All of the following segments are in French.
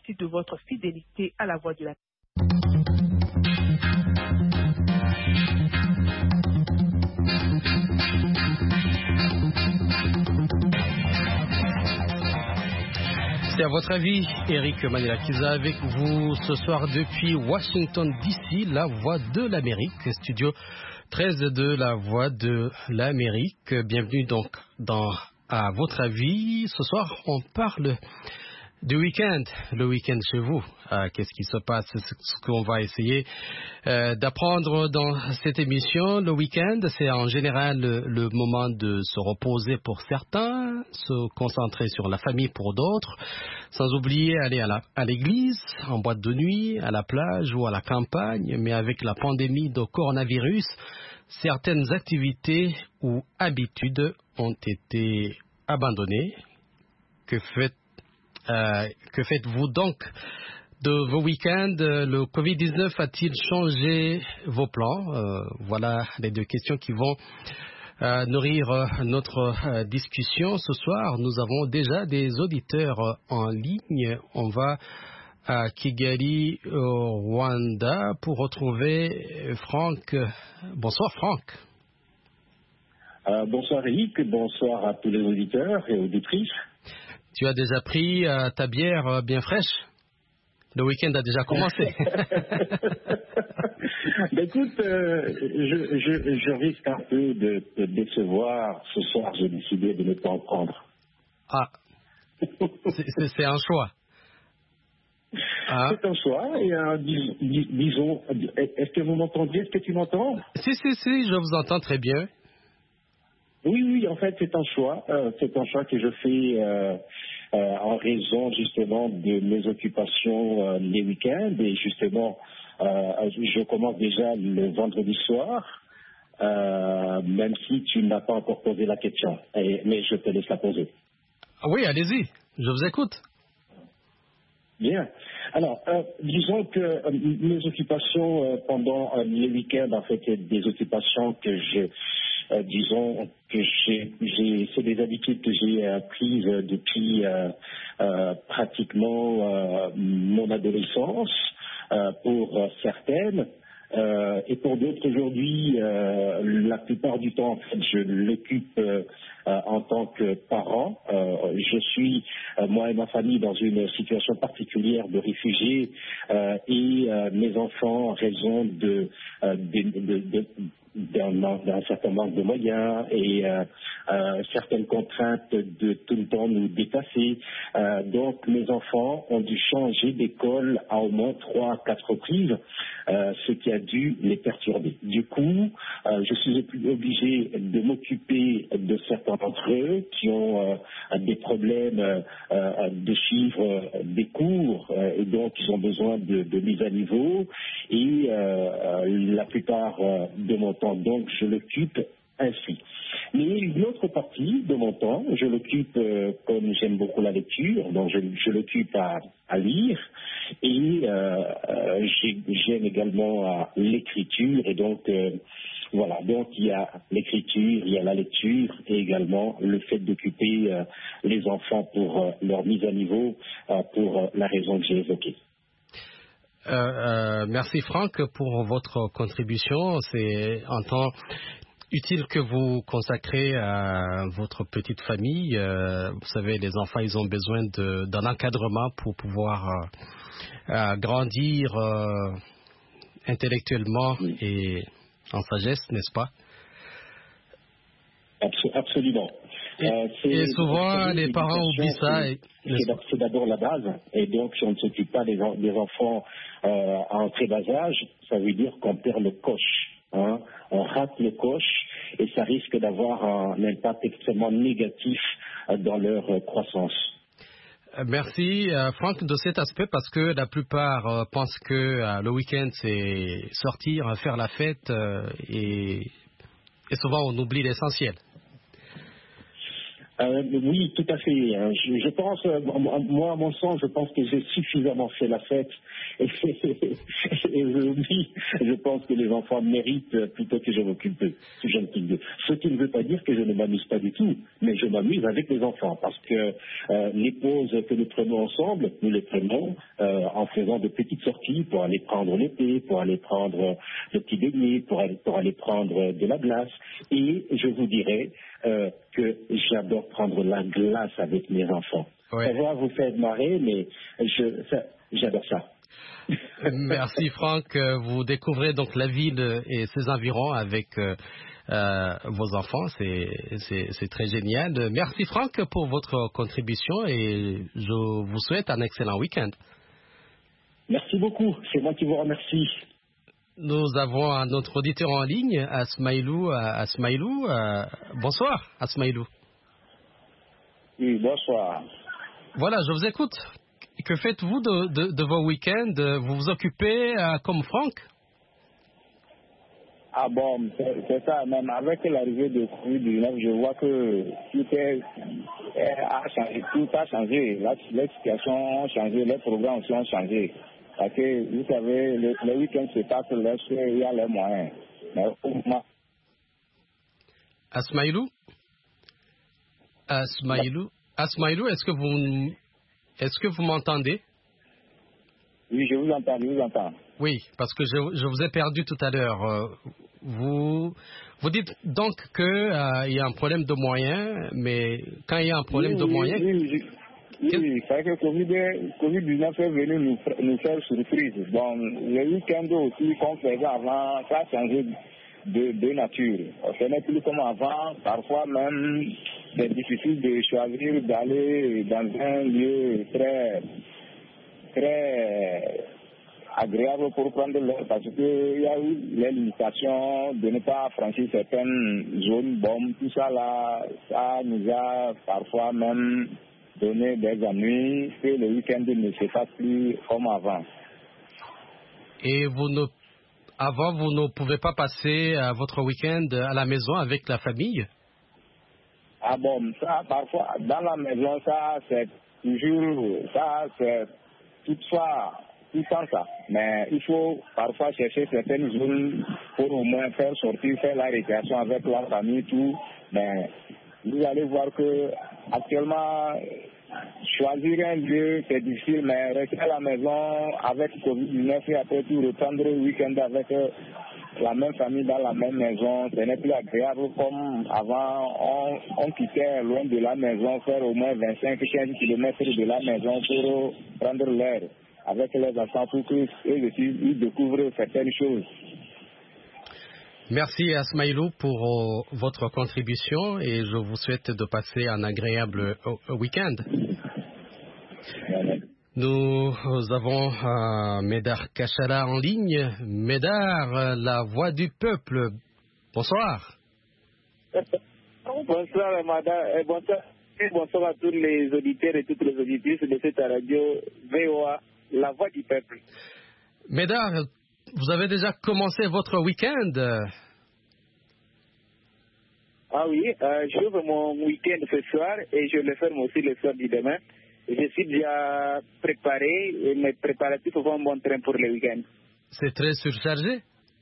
Merci de votre fidélité à la voix de la C'est à votre avis, Eric Manilakiza avec vous ce soir depuis Washington DC, la voix de l'Amérique, studio 13 de la voix de l'Amérique. Bienvenue donc dans À votre avis. Ce soir, on parle du week-end, le week-end chez vous. Qu'est-ce qui se passe? C'est ce qu'on va essayer d'apprendre dans cette émission. Le week-end, c'est en général le moment de se reposer pour certains, se concentrer sur la famille pour d'autres, sans oublier aller à l'église, en boîte de nuit, à la plage ou à la campagne. Mais avec la pandémie de coronavirus, certaines activités ou habitudes ont été abandonnées. Que faites-vous donc de vos week-ends? Le Covid-19 a-t-il changé vos plans? Voilà les deux questions qui vont nourrir notre discussion ce soir. Nous avons déjà des auditeurs en ligne. On va à Kigali, au Rwanda, pour retrouver Franck. Bonsoir Franck. Bonsoir Eric, bonsoir à tous les auditeurs et auditrices. Tu as déjà pris ta bière bien fraîche? Le week-end a déjà commencé. Écoute, je risque un peu de te décevoir. Ce soir, j'ai décidé de ne pas en prendre. Ah, c'est un choix. C'est un choix et disons, est-ce que vous m'entendez? Est-ce que tu m'entends? Si, je vous entends très bien. Oui, en fait, c'est un choix. C'est un choix que je fais en raison justement de mes occupations les week-ends. Et justement, je commence déjà le vendredi soir, même si tu n'as pas encore posé la question. Mais je te laisse la poser. Oui, allez-y, je vous écoute. Bien. Alors, disons que mes occupations pendant les week-ends, en fait, c'est des occupations que c'est des habitudes que j'ai prises depuis pratiquement mon adolescence, pour certaines. Et pour d'autres aujourd'hui, la plupart du temps, en fait, je l'occupe en tant que parent. Je suis, moi et ma famille, dans une situation particulière de réfugiés et mes enfants, en raison d'un certain manque de moyens et certaines contraintes de tout le temps nous dépasser. Donc mes enfants ont dû changer d'école à au moins 3 à 4 reprises, ce qui a dû les perturber. Du coup, je suis obligé de m'occuper de certains d'entre eux qui ont des problèmes de suivre des cours et donc ils ont besoin de mise à niveau et la plupart de mon temps, donc je l'occupe ainsi. Mais une autre partie de mon temps, je l'occupe, comme j'aime beaucoup la lecture, donc je l'occupe à lire et j'aime également l'écriture et donc voilà, donc il y a l'écriture, il y a la lecture et également le fait d'occuper les enfants pour leur mise à niveau pour la raison que j'ai évoquée. Merci Franck pour votre contribution. C'est un temps utile que vous consacrez à votre petite famille. Vous savez, les enfants, ils ont besoin d'un encadrement pour pouvoir grandir intellectuellement et en sagesse, n'est-ce pas? Absolument. Et souvent, les parents oublient ça. C'est d'abord la base. Et donc, si on ne s'occupe pas des enfants à un très bas âge, ça veut dire qu'on perd le coche. Hein. On rate le coche et ça risque d'avoir un impact extrêmement négatif dans leur croissance. Merci Franck de cet aspect parce que la plupart pensent que le week-end c'est sortir, faire la fête et souvent on oublie l'essentiel. Oui, tout à fait. Hein. Je pense, moi, à mon sens, je pense que j'ai suffisamment fait la fête. Et oui, je pense que les enfants méritent plutôt que je m'occupe d'eux. Ce qui ne veut pas dire que je ne m'amuse pas du tout, mais je m'amuse avec les enfants parce que les pauses que nous prenons ensemble, nous les prenons en faisant de petites sorties pour aller prendre le thé, pour aller prendre le petit beignet, pour aller prendre de la glace. Et je vous dirais que j'adore prendre la glace avec mes enfants. Ouais. Ça va vous faire marrer, mais j'adore ça. Merci Franck. Vous découvrez donc la ville et ses environs avec vos enfants. C'est très génial. Merci Franck pour votre contribution et je vous souhaite un excellent week-end. Merci beaucoup. C'est moi qui vous remercie. Nous avons un autre auditeur en ligne, Asmaïlou. Bonsoir, Asmaïlou. Oui, bonsoir. Voilà, je vous écoute. Que faites-vous de vos week-ends? Vous vous occupez comme Franck? Ah bon, c'est ça, même avec l'arrivée de Covid-19, je vois que tout a changé. Les situations ont changé, les programmes aussi ont changé. Parce que, vous savez, le week-end se passe lorsqu'il y a les moyens. Mais au moment... Asmaïlou, est-ce que vous m'entendez? Oui, je vous entends. Oui, parce que je vous ai perdu tout à l'heure. Vous dites donc qu'il y a un problème de moyens, mais quand il y a un problème de moyens... Oui, c'est que Covid-19 est venu nous faire surprise. Bon, le week-end aussi, qu'on faisait avant, ça a changé de nature. Ce n'est plus comme avant. Parfois même, c'est difficile de choisir d'aller dans un lieu très agréable pour prendre l'air parce qu'il y a eu les limitations de ne pas franchir certaines zones. Bon, tout ça là, ça nous a parfois même donné des ennuis que le week-end ne se fasse plus comme avant. Et avant, vous ne pouvez pas passer votre week-end à la maison avec la famille? Ah bon, ça, parfois, dans la maison, ça, c'est toujours, ça, c'est toutefois, tout le temps ça. Mais il faut parfois chercher certaines zones pour au moins faire sortir, faire la récréation avec la famille, tout. Mais vous allez voir que actuellement, choisir un lieu, c'est difficile, mais rester à la maison avec Covid-19 et après tout reprendre le week-end avec la même famille dans la même maison, ce n'est plus agréable comme avant. On quittait loin de la maison, faire au moins 25-15 km de la maison pour prendre l'air avec les enfants pour qu'eux aussi ils découvrent certaines choses. Merci Asmaïlou pour votre contribution et je vous souhaite de passer un agréable week-end. Nous avons Médard Kachala en ligne. Médard, la voix du peuple. Bonsoir. Bonsoir madame, bonsoir à tous les auditeurs et toutes les auditrices de cette radio VOA, la voix du peuple. Médard, vous avez déjà commencé votre week-end? Ah oui, j'ouvre mon week-end ce soir et je le ferme aussi le soir du demain. Je suis déjà préparé et mes préparatifs vont bon train pour le week-end. C'est très surchargé?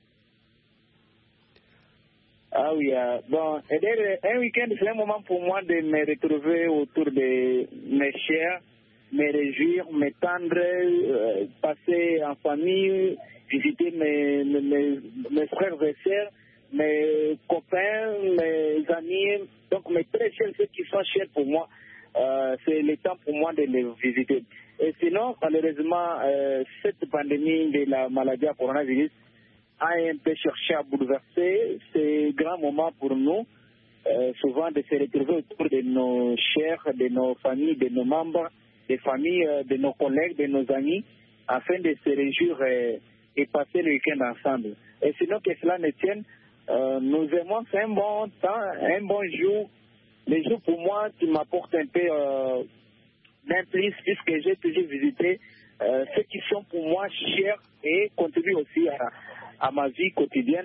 Ah oui, bon, un week-end c'est un moment pour moi de me retrouver autour de mes chers, me réjouir, m'étendre, passer en famille, visiter mes frères et sœurs, mes copains, mes amis, donc mes très chers, ceux qui sont chers pour moi. C'est le temps pour moi de les visiter. Et sinon, malheureusement, cette pandémie de la maladie à coronavirus a un peu cherché à bouleverser ces grands moments pour nous, souvent de se retrouver autour de nos chers, de nos familles, de nos membres, des familles, de nos collègues, de nos amis, afin de se réjouir et passer le week-end ensemble. Et sinon que cela ne tienne, nous aimons, c'est un bon temps, un bon jour. Les jours pour moi qui m'apportent un peu d'un plus, puisque j'ai toujours visité ceux qui sont pour moi chers et contribuent aussi à ma vie quotidienne.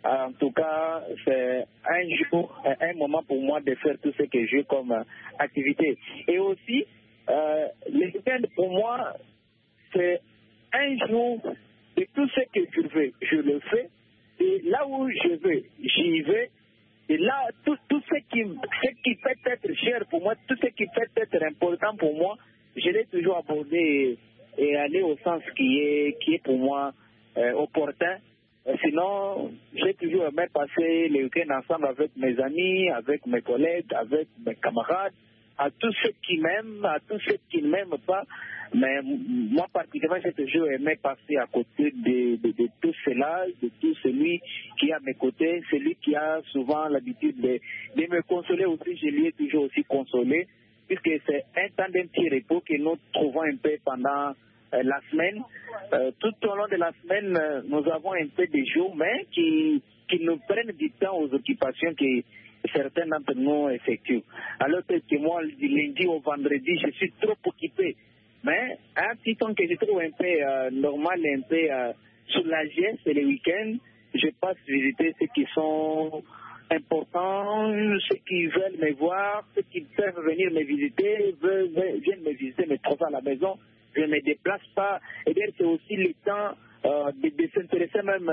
En tout cas, c'est un moment pour moi de faire tout ce que j'ai comme activité. Et aussi, le week-end pour moi, c'est un jour de tout ce que je veux, je le fais. Et là où je veux, j'y vais. Et là, tout ce qui peut être cher pour moi, tout ce qui peut être important pour moi, je l'ai toujours abordé et aller au sens qui est pour moi opportun. Sinon, j'ai toujours aimé passer les week-ends ensemble avec mes amis, avec mes collègues, avec mes camarades, à tous ceux qui m'aiment, à tous ceux qui ne m'aiment pas. Mais moi, particulièrement, j'ai toujours aimé passer à côté de tout cela, de tout celui qui est à mes côtés, celui qui a souvent l'habitude de me consoler aussi. Je lui ai toujours aussi consolé, puisque c'est un temps d'un petit repos que nous trouvons un peu pendant la semaine. Tout au long de la semaine, nous avons un peu de jours, mais qui nous prennent du temps aux occupations que certains d'entre nous effectuent. Alors que moi, du lundi au vendredi, je suis trop occupé. Mais un petit temps que je trouve un peu normal, un peu soulagé, c'est le week-end. Je passe visiter ceux qui sont importants, ceux qui veulent me voir, ceux qui peuvent venir me visiter, viennent me visiter, me trouver à la maison. Je ne me déplace pas. Et bien, c'est aussi le temps de s'intéresser même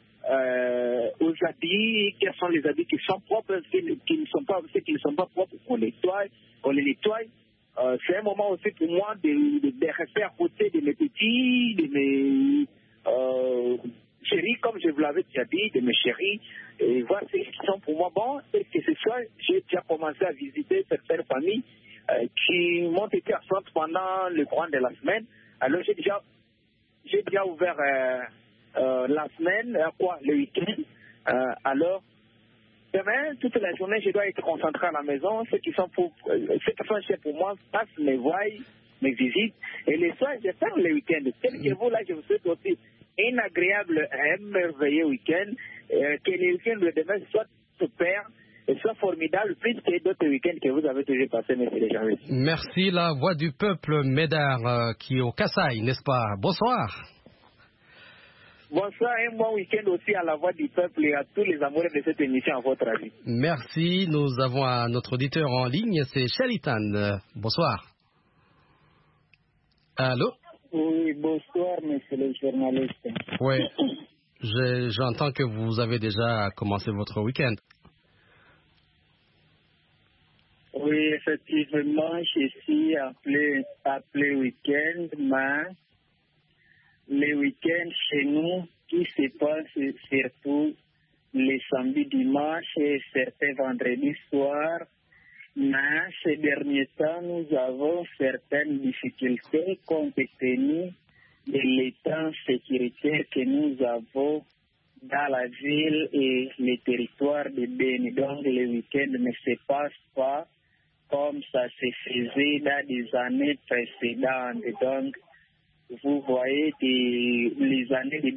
aux habits. Quels sont les habits qui sont propres, ceux qui ne sont pas propres, on les nettoie. C'est un moment aussi pour moi de rester à côté de mes petits, de mes chéris, comme je vous l'avais déjà dit, de mes chéris, et voir ceux qui sont pour moi bons. Et que ce soit, j'ai déjà commencé à visiter certaines familles qui m'ont été absentes pendant le courant de la semaine. Alors j'ai déjà ouvert la semaine, le week-end. Alors demain, toute la journée, je dois être concentré à la maison. Ceux qui sont chers pour moi passent mes voyages, mes visites. Et les soirs, je ferme le week-end. Tel que vous, là, je vous souhaite aussi un agréable, un merveilleux week-end. Que le week-end de demain soit super et soit formidable, plus que d'autres week-ends que vous avez toujours passés, monsieur Desjardins. Merci, la voix du peuple Médard, qui est au Kasaï, n'est-ce pas? Bonsoir. Bonsoir, un bon week-end aussi à la voix du peuple et à tous les amoureux de cette émission, à votre avis. Merci. Nous avons un autre auditeur en ligne, c'est Shalitan. Bonsoir. Allô? Oui, bonsoir, monsieur le journaliste. Oui, j'entends que vous avez déjà commencé votre week-end. Oui, effectivement, je suis appelé week-end, mais les week-ends chez nous, qui se passe surtout les samedis, dimanches et certains vendredis soirs. Mais ces derniers temps, nous avons certaines difficultés compte tenu de l'état sécuritaire que nous avons dans la ville et les territoires de Beni. Donc, le week-end ne se passe pas comme ça se faisait dans des années précédentes. Donc, vous voyez les années de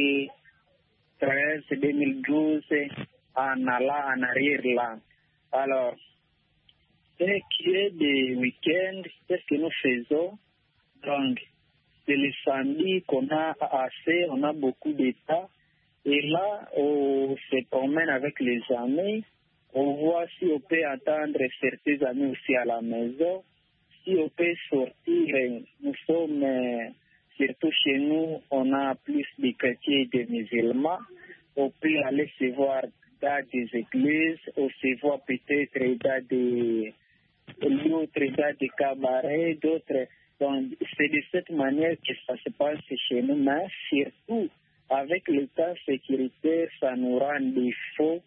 2013, 2012 en allant en arrière là. Alors, ce qui est des week-ends, qu'est-ce que nous faisons? Donc, c'est le samedi qu'on a assez, on a beaucoup d'état. Et là, on se promène avec les amis. On voit si on peut attendre certains amis aussi à la maison. Si on peut sortir, nous sommes, surtout chez nous, on a plus de chrétiens et de musulmans. On peut aller se voir dans des églises, on se voit peut-être dans des lieux, dans des cabarets, d'autres. Donc, c'est de cette manière que ça se passe chez nous, mais surtout, avec l'état sécuritaire, ça nous rend défaut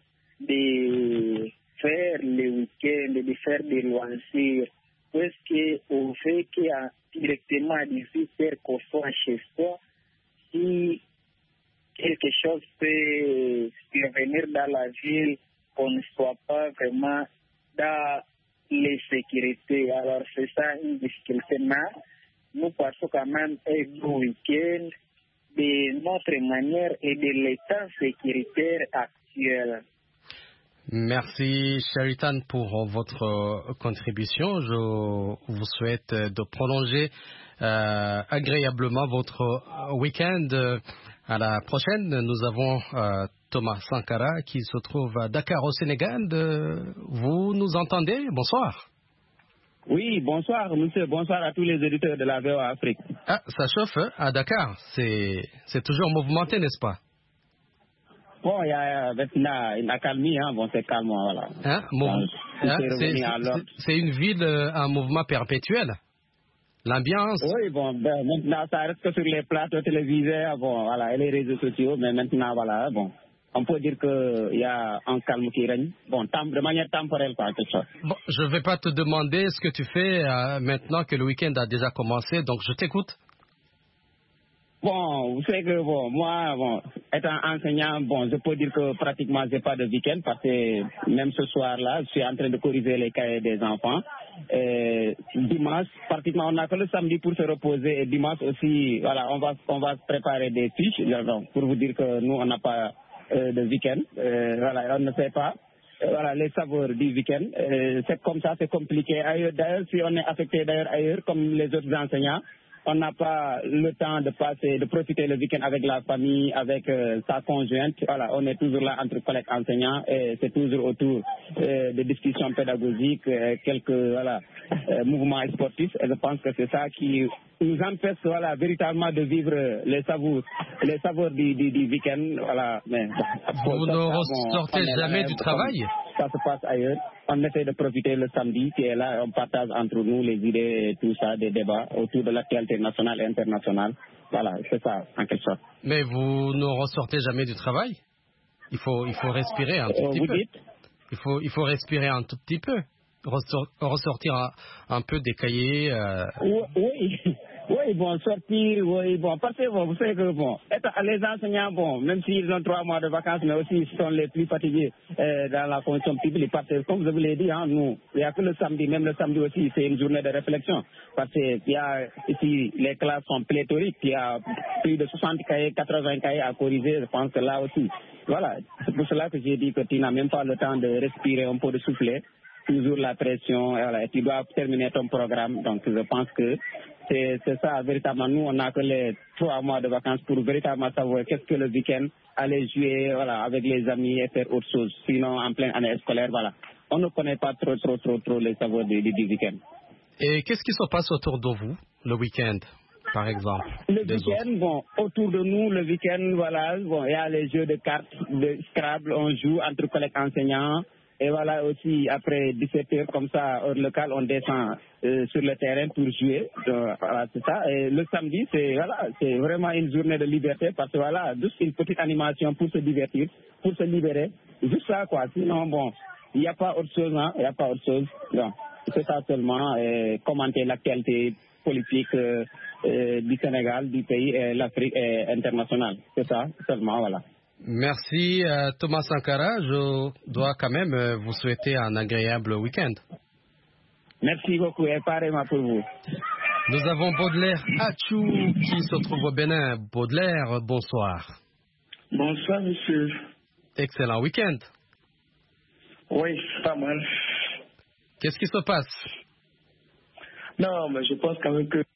de faire le week-end, de faire des loisirs. Parce qu'on fait qu'il y a directement à 18h qu'on soit chez soi, si quelque chose peut survenir dans la ville, qu'on ne soit pas vraiment dans les sécurités. Alors c'est ça une difficulté, mais nous passons quand même un bon week-end de notre manière et de l'état sécuritaire actuel. Merci Sharitan pour votre contribution. Je vous souhaite de prolonger agréablement votre week-end. À la prochaine, nous avons Thomas Sankara qui se trouve à Dakar au Sénégal. Vous nous entendez? Bonsoir. Oui, bonsoir monsieur, bonsoir à tous les éditeurs de la VOA Afrique. Ah, ça chauffe hein, à Dakar, c'est toujours mouvementé, n'est-ce pas? Bon, il y a maintenant une accalmie, hein. Bon, c'est calme, voilà. Hein, c'est une ville en mouvement perpétuel. L'ambiance. Oui, bon, maintenant ça reste que sur les plateaux télévisés, bon, voilà, et les réseaux sociaux, mais maintenant, voilà, bon. On peut dire qu'il y a un calme qui règne, bon, de manière temporelle, par quelque chose. Bon, je ne vais pas te demander ce que tu fais maintenant que le week-end a déjà commencé, donc je t'écoute. Bon, vous savez que, bon, moi, bon, étant enseignant, bon, je peux dire que pratiquement, j'ai pas de week-end parce que même ce soir-là, je suis en train de corriger les cahiers des enfants. Et dimanche, pratiquement, on n'a que le samedi pour se reposer et dimanche aussi, voilà, on va préparer des fiches, donc, pour vous dire que nous, on n'a pas de week-end, voilà, on ne sait pas. Voilà, les saveurs du week-end, c'est comme ça, c'est compliqué. D'ailleurs, si on est affecté d'ailleurs ailleurs, comme les autres enseignants, on n'a pas le temps de profiter le week-end avec la famille, avec sa conjointe. Voilà, on est toujours là entre collègues enseignants et c'est toujours autour de discussions pédagogiques, quelques mouvements sportifs. Et je pense que c'est ça qui nous empêche véritablement de vivre les saveurs du week-end. Voilà. Mais, vous ne ressortez jamais du travail? Ça se passe ailleurs. On essaie de profiter le samedi qui est là, on partage entre nous les idées et tout ça, des débats autour de l'actualité nationale et internationale. Voilà, c'est ça, en quelque sorte. Mais vous ne ressortez jamais du travail? Il faut respirer un tout petit peu. Dites? Il faut respirer un tout petit peu. Ressortir un peu des cahiers. Oui, bon, sortir, oui, bon, parce que bon, vous savez que bon, les enseignants, bon, même s'ils ont 3 mois de vacances, mais aussi ils sont les plus fatigués dans la fonction publique, parce que comme je vous l'ai dit, hein, nous, il n'y a que le samedi, même le samedi aussi, c'est une journée de réflexion, parce que il y a ici, les classes sont pléthoriques, il y a plus de 60 cahiers, 80 cahiers à corriger, je pense que là aussi, voilà, c'est pour cela que j'ai dit que tu n'as même pas le temps de respirer un peu, de souffler, toujours la pression, voilà, et tu dois terminer ton programme, donc je pense que c'est ça, véritablement. Nous, on n'a que les 3 mois de vacances pour véritablement savoir qu'est-ce que le week-end, aller jouer, voilà, avec les amis et faire autre chose. Sinon, en pleine année scolaire, voilà. On ne connaît pas trop les savoirs du week-end. Et qu'est-ce qui se passe autour de vous, le week-end, par exemple? Le week-end, bon, autour de nous, le week-end, voilà, bon, il y a les jeux de cartes, de Scrabble, on joue entre collègues enseignants. Et voilà aussi, après 17h, comme ça, hors local, on descend sur le terrain pour jouer. Donc, voilà, c'est ça. Et le samedi, c'est vraiment une journée de liberté parce que voilà, juste une petite animation pour se divertir, pour se libérer. Juste ça, quoi. Sinon, bon, il n'y a pas autre chose, hein. Il n'y a pas autre chose. Donc, c'est ça seulement, commenter l'actualité politique du Sénégal, du pays, et l'Afrique internationale. C'est ça seulement, voilà. Merci Thomas Sankara. Je dois quand même vous souhaiter un agréable week-end. Merci beaucoup et pareillement pour vous. Nous avons Baudelaire Achou qui se trouve au Bénin. Baudelaire, bonsoir. Bonsoir monsieur. Excellent week-end. Oui, pas mal. Qu'est-ce qui se passe? Non, mais je pense quand même que...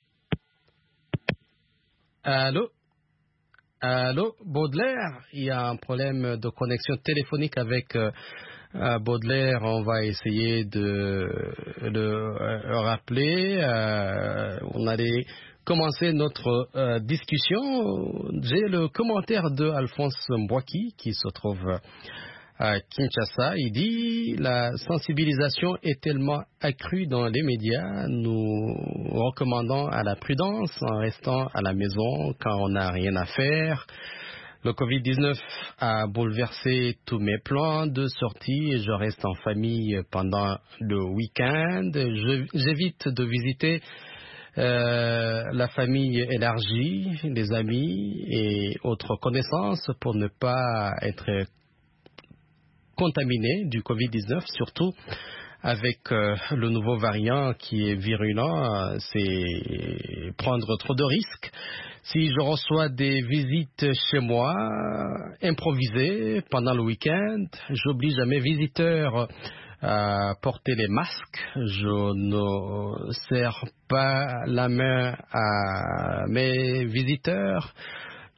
Allô, Baudelaire, il y a un problème de connexion téléphonique avec Baudelaire. On va essayer de le rappeler. On allait commencer notre discussion. J'ai le commentaire de Alphonse Mbouaki qui se trouve à Kinshasa. Il dit « La sensibilisation est tellement accrue dans les médias, nous recommandons à la prudence en restant à la maison quand on n'a rien à faire. Le Covid-19 a bouleversé tous mes plans de sortie et je reste en famille pendant le week-end. J'évite de visiter la famille élargie, les amis et autres connaissances pour ne pas être contaminé du Covid-19, surtout avec le nouveau variant qui est virulent, c'est prendre trop de risques. Si je reçois des visites chez moi, improvisées pendant le week-end, j'oblige à mes visiteurs à porter les masques. Je ne serre pas la main à mes visiteurs.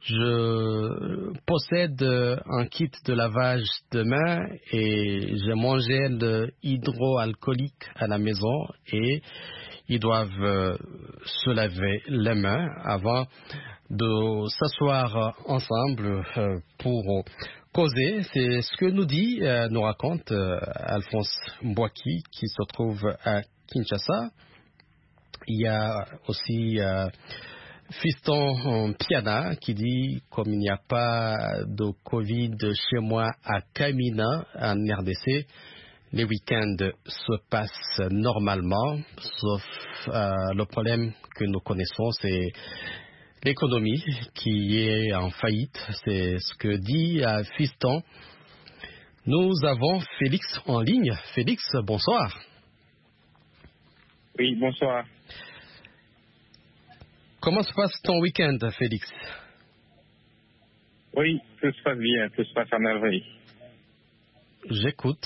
Je possède un kit de lavage de mains et j'ai mon gel hydroalcoolique à la maison et ils doivent se laver les mains avant de s'asseoir ensemble pour causer. C'est ce que nous raconte Alphonse Mbouaki qui se trouve à Kinshasa. Il y a aussi Fiston Piana qui dit comme il n'y a pas de Covid chez moi à Kamina en RDC, les week-ends se passent normalement, sauf le problème que nous connaissons, c'est l'économie qui est en faillite. C'est ce que dit Fiston. Nous avons Félix en ligne. Félix, bonsoir. Oui, bonsoir. Comment se passe ton week-end, Félix? Oui, tout se passe bien, tout se passe à merveille. J'écoute.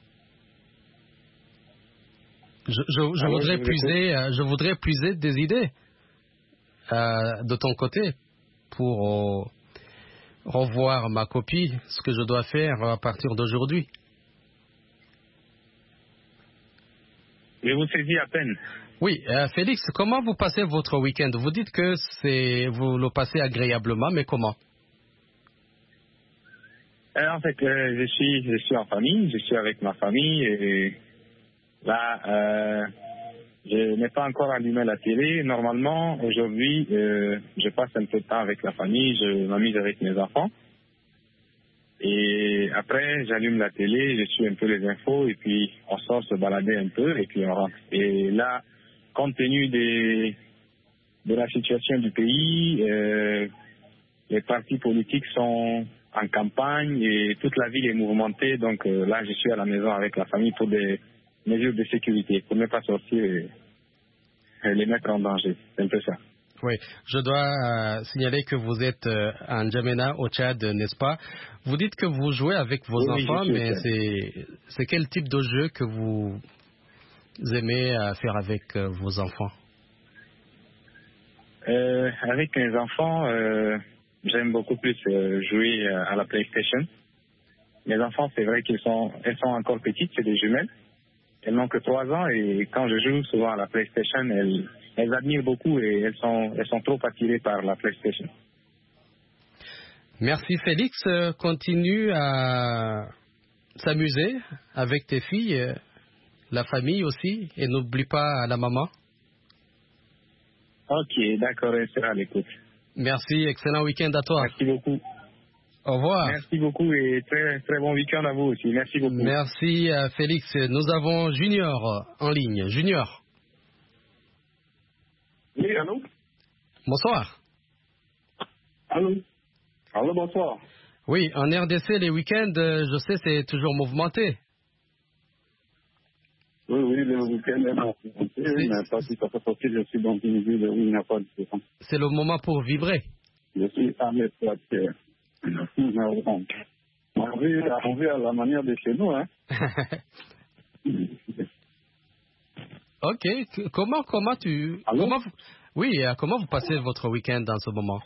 Je voudrais puiser des idées de ton côté pour revoir ma copie, ce que je dois faire à partir d'aujourd'hui. Je vous saisis à peine. Oui, Félix, comment vous passez votre week-end? Vous dites que vous le passez agréablement, mais comment? En fait, je suis en famille, je suis avec ma famille et là, je n'ai pas encore allumé la télé. Normalement, aujourd'hui, je passe un peu de temps avec la famille, je m'amuse avec mes enfants. Et après, j'allume la télé, je suis un peu les infos et puis on sort se balader un peu et puis on rentre. Et là, compte tenu de la situation du pays, les partis politiques sont en campagne et toute la ville est mouvementée. Donc là, je suis à la maison avec la famille pour des mesures de sécurité, pour ne pas sortir et les mettre en danger. C'est un peu ça. Oui, je dois signaler que vous êtes en N'Djamena, au Tchad, n'est-ce pas? Vous dites que vous jouez avec vos enfants, mais c'est quel type de jeu que vous aimez faire avec vos enfants? Avec mes enfants, j'aime beaucoup plus jouer à la PlayStation. Mes enfants, c'est vrai elles sont encore petites, c'est des jumelles. Elles n'ont que 3 ans et quand je joue souvent à la PlayStation, elles admirent beaucoup et elles sont trop attirées par la PlayStation. Merci Félix. Continue à s'amuser avec tes filles, la famille aussi, et n'oublie pas la maman. Ok, d'accord, elle sera à l'écoute. Merci, excellent week-end à toi. Merci beaucoup. Au revoir. Merci beaucoup et très, très bon week-end à vous aussi. Merci beaucoup. Merci Félix. Nous avons Junior en ligne. Junior. Oui, allô? Bonsoir. Allô? Allô, bonsoir. Oui, en RDC, les week-ends, je sais, c'est toujours mouvementé. Oui, le week-end est mouvementé, mais pas tout à fait parce que je suis dans une ville où il n'y a pas de différence. C'est le moment pour vibrer. Je suis à mes places. On vit à la manière de chez nous, hein. Ok, comment vous passez votre week-end dans ce moment?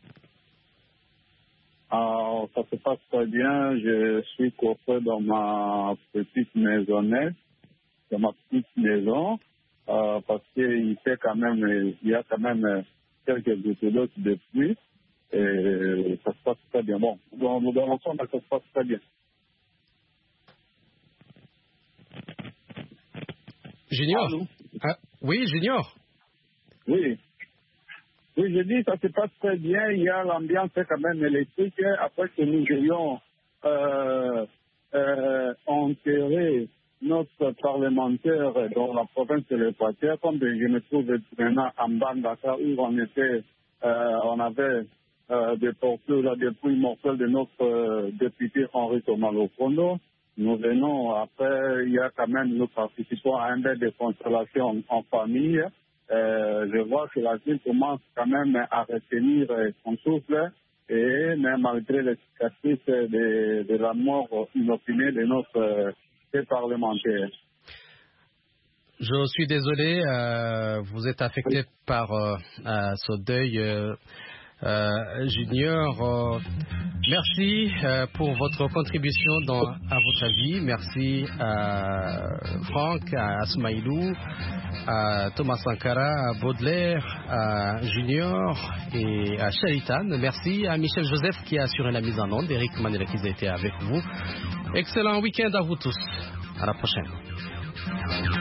Ça se passe très bien. Je suis coiffé dans ma petite maisonnette, dans ma petite maison, parce qu'il y a quand même quelques gouttes d'eau de pluie. Et ça se passe très bien. Bon, dans l'ensemble, ça se passe très bien. Junior? Oui, Junior? Oui. Oui, je dis, ça se passe très bien. Il y a l'ambiance quand même électrique. Après que nous ayons enterré notre parlementaire dans la province de l'Équateur, comme je me trouve maintenant en Bandaka, où on avait déporté la dépouille mortelle de notre député Henri Thomas Lokondo. Nous venons, après, nous participons à un bain de consolation en famille. Je vois que la ville commence quand même à retenir son souffle, mais malgré les cicatrices de la mort inopinée de notre parlementaire. Je suis désolé, vous êtes affecté par ce deuil Junior. Merci pour votre contribution à votre avis. Merci à Franck, à Asmaïlou, à Thomas Sankara, à Baudelaire, à Junior et à Charitan. Merci à Michel Joseph qui a assuré la mise en onde. Eric Manela qui a été avec vous. Excellent week-end à vous tous. À la prochaine.